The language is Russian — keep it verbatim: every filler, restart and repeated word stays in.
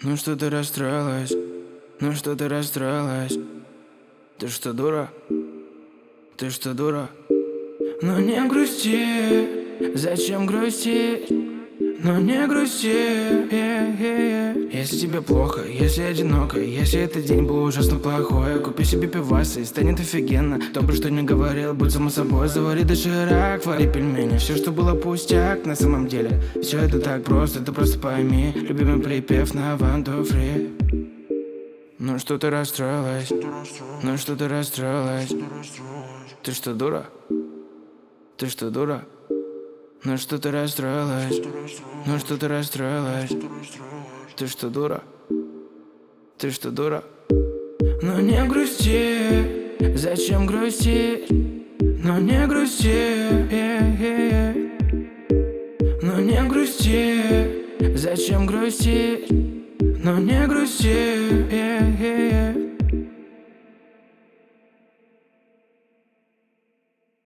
Ну что ты расстроилась? Ну что ты расстроилась? Ты что, дура? Ты что, дура? Ну не грусти, зачем грустить? Ну не грусти, yeah, yeah, yeah. Если тебе плохо, если одиноко, если этот день был ужасно плохой, купи себе пиваса и станет офигенно. Кто бы что ни говорил, будь само собой, завари доширак, вари пельмени. Все, что было пустяк, на самом деле все это так просто, ты просто пойми. Любимый припев на one, two, three. Ну что ты расстроилась? Ну что ты расстроилась? Ты что, дура? Ты что, дура? Ну что ты расстроилась? Ну что ты расстроилась? Ты что, дура? Ты что, дура? Ну не грусти, зачем грустить? Ну не грусти, yeah, yeah, yeah. Ну не грусти, зачем грустить? Ну не грусти, yeah, yeah, yeah.